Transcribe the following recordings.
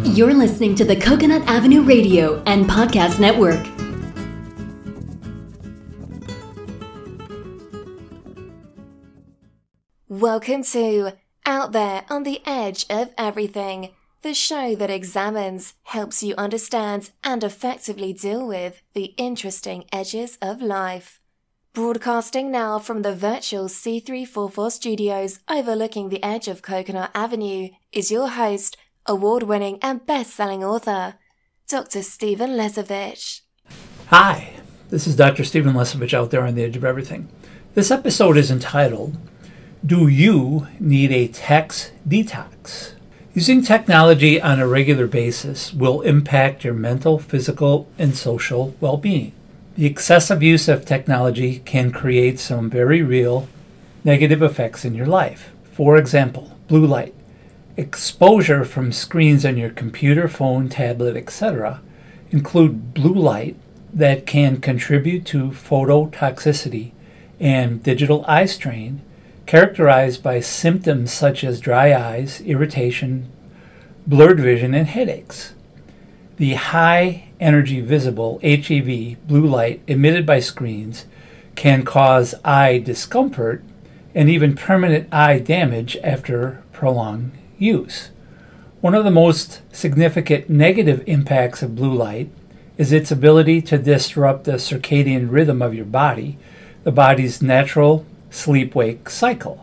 You're listening to the Coconut Avenue Radio and Podcast Network. Welcome to Out There on the Edge of Everything, the show that examines, helps you understand, and effectively deal with the interesting edges of life. Broadcasting now from the virtual C344 studios overlooking the edge of Coconut Avenue is your host, award-winning and best-selling author, Dr. Stephen Lesovich. Hi, this is Dr. Stephen Lesovich out there on the edge of everything. This episode is entitled, Do You Need a Text Detox? Using technology on a regular basis will impact your mental, physical, and social well-being. The excessive use of technology can create some very real negative effects in your life. For example, blue light. Exposure from screens on your computer, phone, tablet, etc. include blue light that can contribute to phototoxicity and digital eye strain, characterized by symptoms such as dry eyes, irritation, blurred vision, and headaches. The high-energy visible HEV blue light emitted by screens can cause eye discomfort and even permanent eye damage after prolonged use. One of the most significant negative impacts of blue light is its ability to disrupt the circadian rhythm of your body, the body's natural sleep-wake cycle.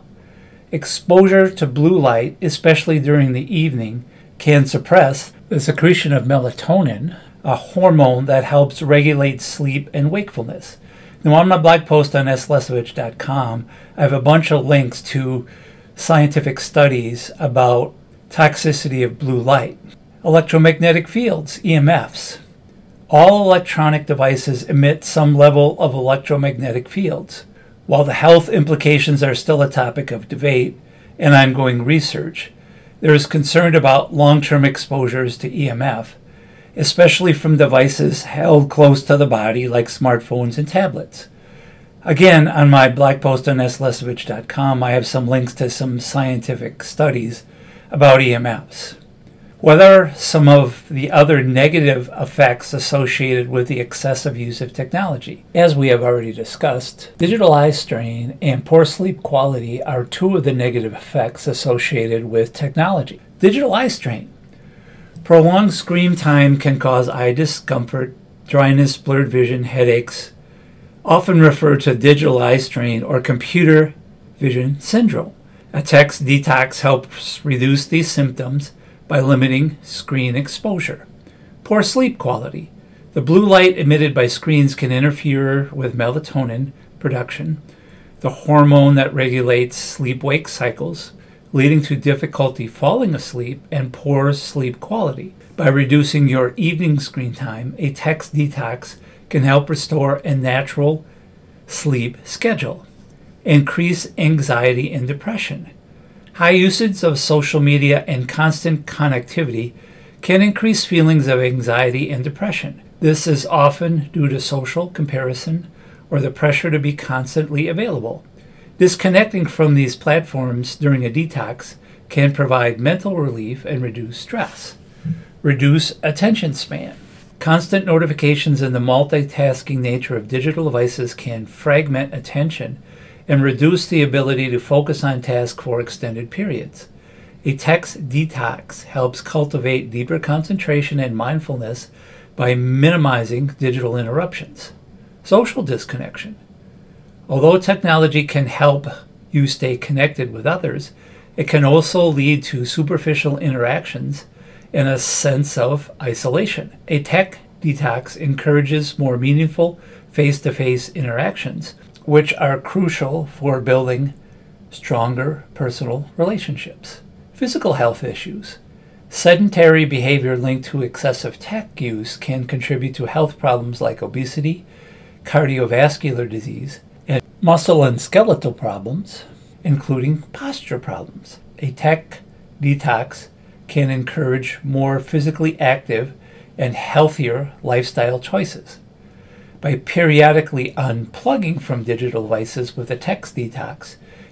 Exposure to blue light, especially during the evening, can suppress the secretion of melatonin, a hormone that helps regulate sleep and wakefulness. Now, on my blog post on slesovich.com, I have a bunch of links to scientific studies about toxicity of blue light. Electromagnetic fields, EMFs. All electronic devices emit some level of electromagnetic fields. While the health implications are still a topic of debate and ongoing research, there is concern about long-term exposures to EMF, especially from devices held close to the body like smartphones and tablets. Again, on my blog post on slesovich.com, I have some links to some scientific studies about EMFs. What are some of the other negative effects associated with the excessive use of technology? As we have already discussed, digital eye strain and poor sleep quality are two of the negative effects associated with technology. Digital eye strain. Prolonged screen time can cause eye discomfort, dryness, blurred vision, headaches, often referred to digital eye strain or computer vision syndrome. A text detox helps reduce these symptoms by limiting screen exposure. Poor sleep quality. The blue light emitted by screens can interfere with melatonin production, the hormone that regulates sleep-wake cycles, leading to difficulty falling asleep and poor sleep quality. By reducing your evening screen time, a text detox can help restore a natural sleep schedule. Increase anxiety and depression. High usage of social media and constant connectivity can increase feelings of anxiety and depression. This is often due to social comparison or the pressure to be constantly available. Disconnecting from these platforms during a detox can provide mental relief and reduce stress. Reduce attention span. Constant notifications and the multitasking nature of digital devices can fragment attention and reduce the ability to focus on tasks for extended periods. A text detox helps cultivate deeper concentration and mindfulness by minimizing digital interruptions. Social disconnection. Although technology can help you stay connected with others, it can also lead to superficial interactions and a sense of isolation. A tech detox encourages more meaningful face-to-face interactions, which are crucial for building stronger personal relationships. Physical health issues. Sedentary behavior linked to excessive tech use can contribute to health problems like obesity, cardiovascular disease, and muscle and skeletal problems, including posture problems. A tech detox can encourage more physically active and healthier lifestyle choices. By periodically unplugging from digital devices with a text detox,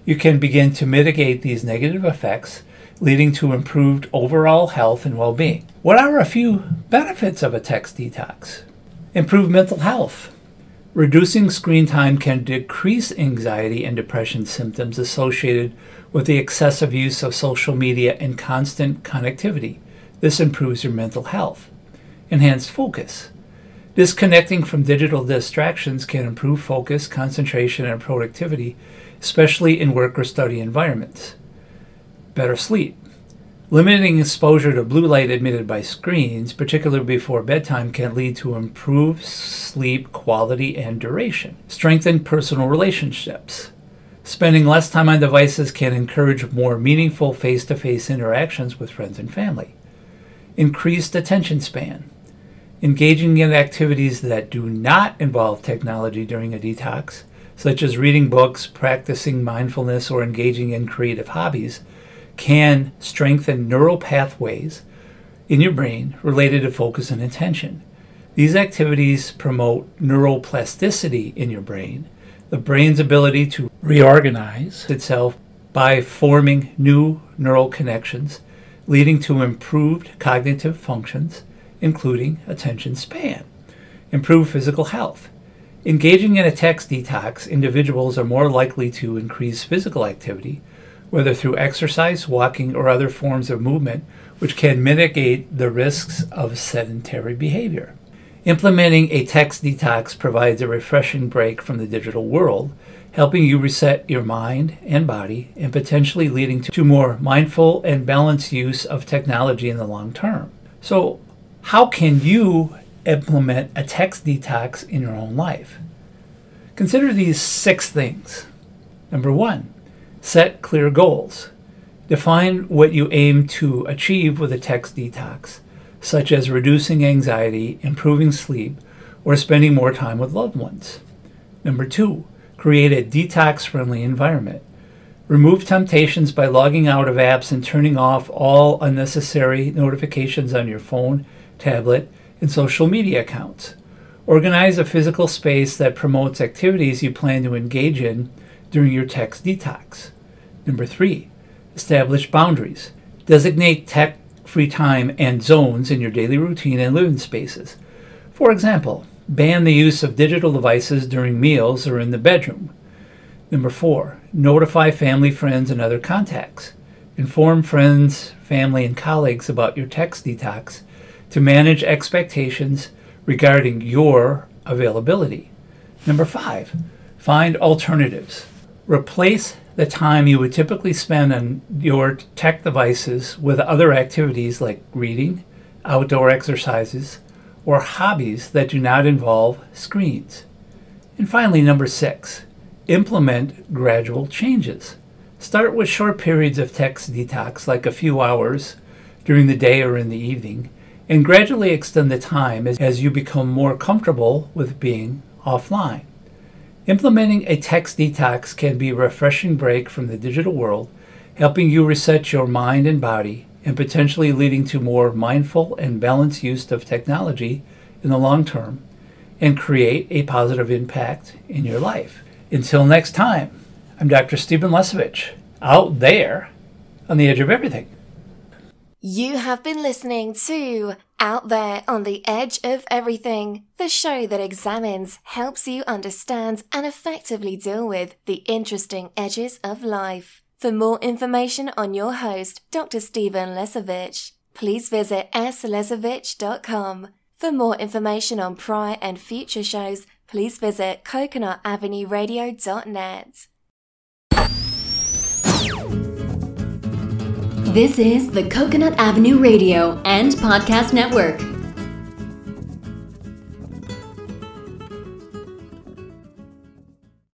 you can begin to mitigate these negative effects, leading to improved overall health and well-being. What are a few benefits of a text detox? Improved mental health. Reducing screen time can decrease anxiety and depression symptoms associated with the excessive use of social media and constant connectivity. This improves your mental health. Enhanced focus. Disconnecting from digital distractions can improve focus, concentration, and productivity, especially in work or study environments. Better sleep. Limiting exposure to blue light emitted by screens, particularly before bedtime, can lead to improved sleep quality and duration. Strengthen personal relationships. Spending less time on devices can encourage more meaningful face-to-face interactions with friends and family. Increased attention span. Engaging in activities that do not involve technology during a detox, such as reading books, practicing mindfulness, or engaging in creative hobbies, can strengthen neural pathways in your brain related to focus and attention. These activities promote neuroplasticity in your brain, the brain's ability to reorganize itself by forming new neural connections, leading to improved cognitive functions, including attention span. Improved physical health. Engaging in a text detox, individuals are more likely to increase physical activity, whether through exercise, walking, or other forms of movement, which can mitigate the risks of sedentary behavior. Implementing a text detox provides a refreshing break from the digital world, helping you reset your mind and body and potentially leading to more mindful and balanced use of technology in the long term. So, how can you implement a text detox in your own life? Consider these 6 things. Number 1. Set clear goals. Define what you aim to achieve with a text detox, such as reducing anxiety, improving sleep, or spending more time with loved ones. Number 2, create a detox-friendly environment. Remove temptations by logging out of apps and turning off all unnecessary notifications on your phone, tablet, and social media accounts. Organize a physical space that promotes activities you plan to engage in during your text detox. Number 3, establish boundaries. Designate tech-free time and zones in your daily routine and living spaces. For example, ban the use of digital devices during meals or in the bedroom. Number 4, notify family, friends, and other contacts. Inform friends, family, and colleagues about your text detox to manage expectations regarding your availability. Number 5, find alternatives. Replace the time you would typically spend on your tech devices with other activities like reading, outdoor exercises, or hobbies that do not involve screens. And finally, number 6, implement gradual changes. Start with short periods of text detox, like a few hours during the day or in the evening, and gradually extend the time as you become more comfortable with being offline. Implementing a text detox can be a refreshing break from the digital world, helping you reset your mind and body, and potentially leading to more mindful and balanced use of technology in the long term, and create a positive impact in your life. Until next time, I'm Dr. Stephen Lesovich, out there on the edge of everything. You have been listening to Out There on the Edge of Everything, the show that examines, helps you understand, and effectively deal with the interesting edges of life. For more information on your host, Dr. Stephen Lesovich, please visit slesovich.com. For more information on prior and future shows, please visit coconutavenueradio.net. This is the Coconut Avenue Radio and Podcast Network.